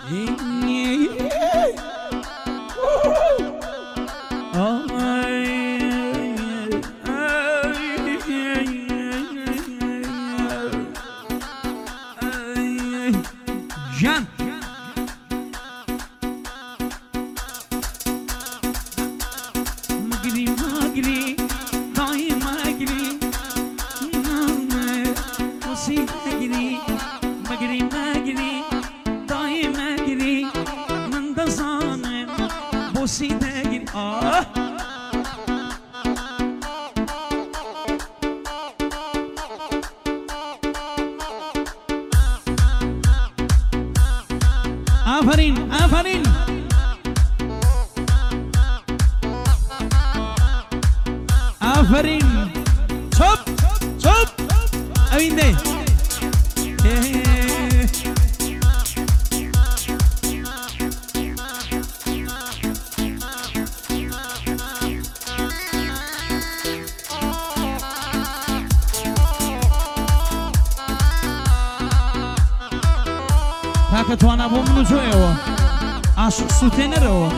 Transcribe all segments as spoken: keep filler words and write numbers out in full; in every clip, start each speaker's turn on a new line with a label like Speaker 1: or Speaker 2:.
Speaker 1: جان مقري مقري طايم مقري وصيت مقري مقري مقري طايم مقري من ضزان بوسي مقري آه آفرین آفرین آفرین چوب چوب اوین ده تاکە توانە بۆ من و جۆیەوە عاشق سوتێنەرەوە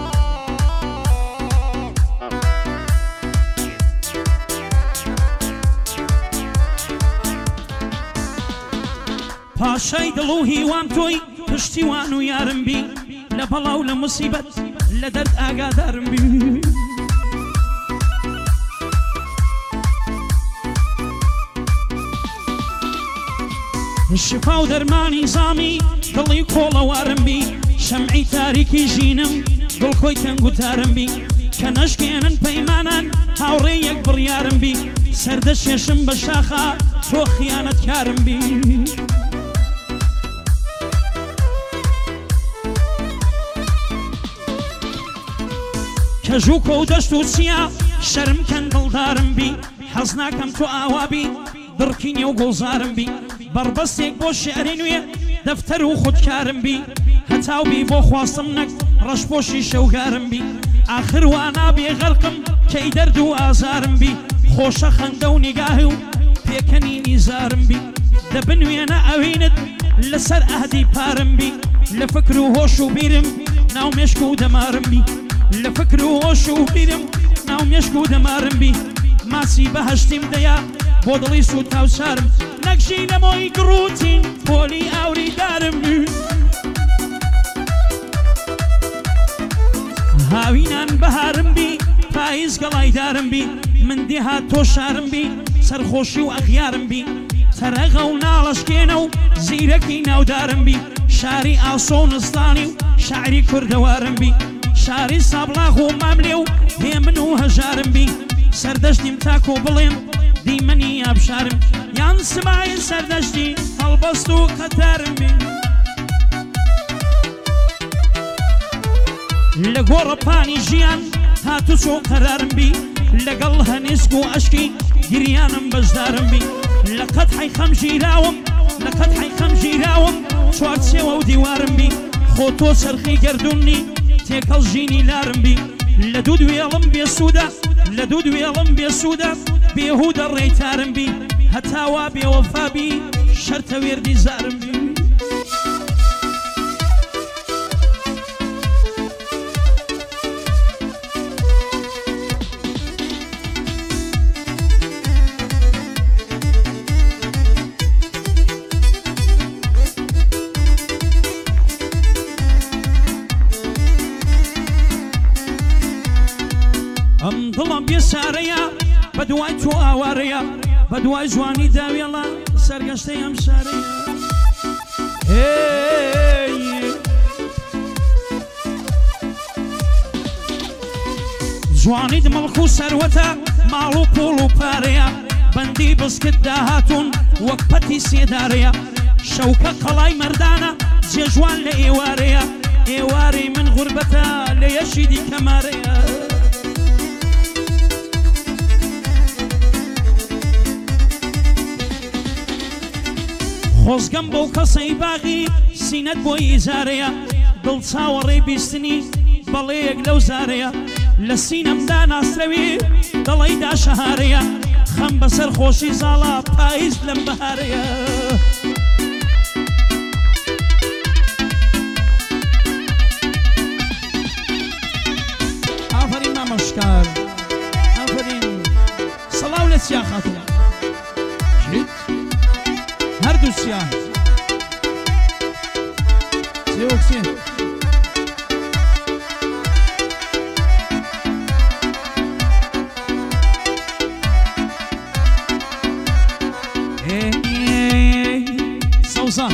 Speaker 1: پاشای دڵ و هیوام تۆی پشتیوان و یارم بی لە بەڵاو لە موسیبەت لە دەرد ئاگادارم بی شفا و دەرمانی زامی دڵی کۆڵەوارم بی شەمعی تاریکی ژینم دڵخۆی تەنگ و تارم بی کە نەشکێنن پەیمانان هاوڕێ یەک بڕیارم بی سەردە شێشم بە شاخە تۆ خیانەتکارم بی کەژوو کۆ و دەشت و چیا شەرم کەن دڵدارم بی حەز ناکەم تۆ ئاوا بی دڕکی نێو گۆزارم بی بەڕبەستێک بۆ شێعری نوێ دەفتەر و خودکارم بی هەتاو بی بۆ خواستم نەک ڕەشپۆشی شەوگارم بی ئاخر وا نابێ غەرقم کەی دەرد و ئازارم بی خۆشە خەندە و نیگاهی و پێکەنی نیزارم بی دەبنوێنە ئەوینت لەسەر ئەهدی پارم بی لە فکر و هۆش و بیرم ناو مێشک و دەمارم بی لە فکر و هۆش و بیرم ناو مێشک و دەمارم بی ماسی بەهەشتیم دەیا بۆ دڵی سوود تاوچارم نەکشی لەمۆی گڕوتین پۆلی ئاوری دارم هاوینان بەهارم بی پاییز گەڵایدارم بی من دێهات تۆ شارم بی سەرخۆشی و ئەغیارم بی تەرەغە و ناڵەشکێنە و زیرەکی ناودارم بی شاری ئاسۆ و نستانی و شاعری کوردەوارم بی شاری سابڵاغ و ماملێ و هێمن و هەژارم بی سەردەشتیم تاکۆ بڵێم دیمەنی ئابشارم یان سمای سەردەشتی هەڵبەست و قەتارم بی لە گۆڕەپانی ژیان هاتو چۆ قەرارم بی لەگەڵ هەنیسک و ئەشکی گریانم بەشدارم بی لە قەتحی خەمژیراوم لە قەتحی خەمژیراوم چوارچێوە و دیوارم بی خۆ تۆ چەرخی گەردوونی تێکەڵ ژینی لارم بی لە دوو دوێڵم بێسوودە لە دوو دوێڵم بێسوودە بێهودە ڕێیتارم بی هەتاوا بێوەفا بی شەرتە وێردی زارم بی ئەم دڵم بێسارەیە بە دوای تۆ ئاوارەیە بە دوای جوانی داوێڵە سەرگەشتەی ئەم شارەیە جوانیت مەڵک و سەروەتە ماڵ و پۆڵ و پارەیە بەندی بزکت داهاتون وەک پەتی سێدارەیە شەوکە قەڵای مەردانە جێژوان لە ئێوارەیە ئێوارەی من غوربەتە لە یەشیدی کەمارەیە خۆزگەم بەو کەسەی باغی سینەت بۆی ئیزارەیە دڵ چاوەڕێی بیستنی بەڵەیەک لەو زارەیە لە سینەمدا ناسرەوی دڵەیدا شەهارەیە خەم بەسەر خۆشی زاڵە پاییز لەم بەهارەیە هەردوو چیان چێ وەکسێ سەوزە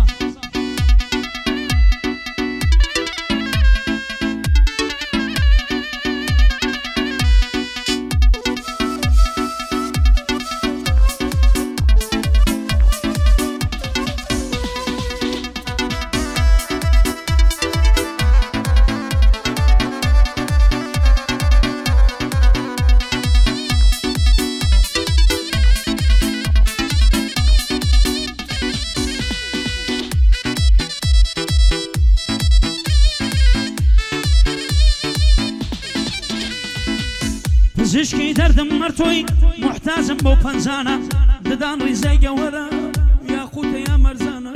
Speaker 1: پزیشکی دەردم مەرتۆی محتاجم بۆ پەنجانە ددان ڕیزای گەوەرە یاقوتە یا مەرزانە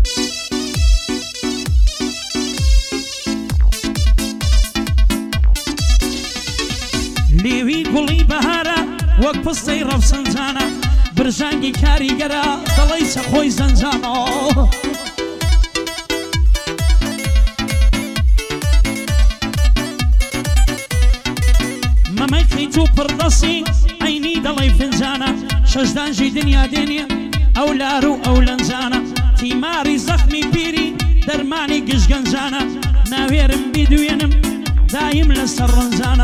Speaker 1: لێوی گوڵی بەهارە وەک پستەی ڕەفسەنجانە برژانگی کاریگەرە دەڵی سەخۆی زەنجانە مەمەی تو پڕدەسی ئەینی دەڵی فنجانە شەشدانژی دنیا دێنێ ئەو لار و ئەو لەنجانە تیماری زەخمی پیری دەرمانی گشتگەنجانە ناوێرم بیدوێنم دایم لەسەر ڕەنجانە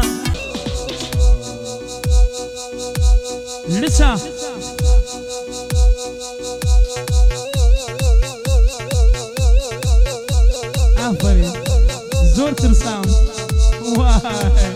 Speaker 1: لچە ئافرین زۆر ترسام وای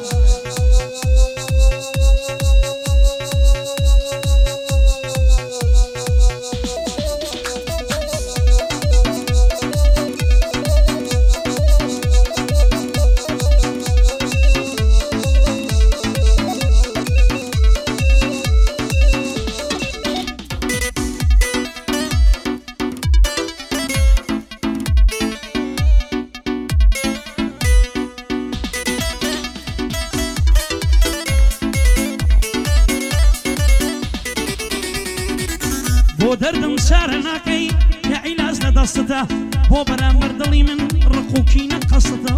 Speaker 1: بۆ دەردم سارە ناکەی کە عیلاج لە دەستتە بۆ بەرامبەر دڵی من ڕقوکینە قەستە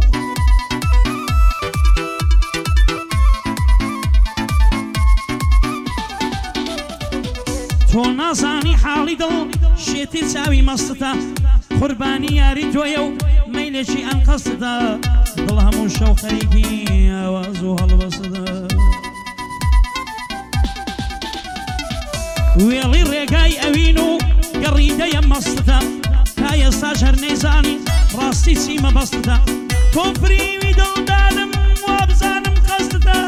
Speaker 1: تۆ نازانی حاڵی دڵ شێتی چاوی مەستتە قوربانی یاری تۆیە و مەیلێکی ئەم قەستتە دڵ هەموو شەو خەریکی ئاواز و هەڵبەستتە وێڵی ڕێگای ئەوین و گەڕیدەیە مەستتە تا ئێستاش هەر نەیزانی ڕاستی چی مەبەستتە تۆ فریوی دڵدانم وا بزانم قەستتە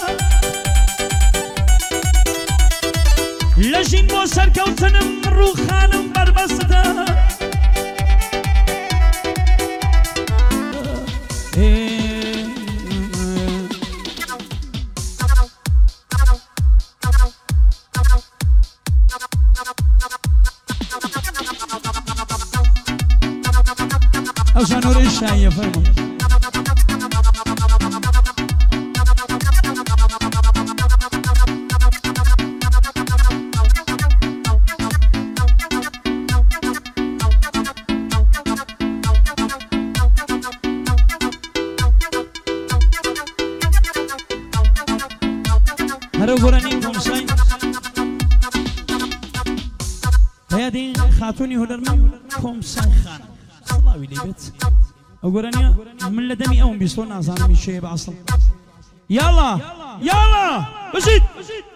Speaker 1: لە ژین بۆ سەرکەوتنم ڕووخانم بەربەستتە ئەو ژانۆرەی شایە فەرموو هەرە گۆرانی کۆمسای هەیەدی خاتوونی هونەرمەند کۆمسای خان سڵاوی لێبێت ئەو گۆرانیە من لە دەمی ئەوم بیستۆ نازانمی شێ بە ئەسڵ یاڵا یاڵا بژیت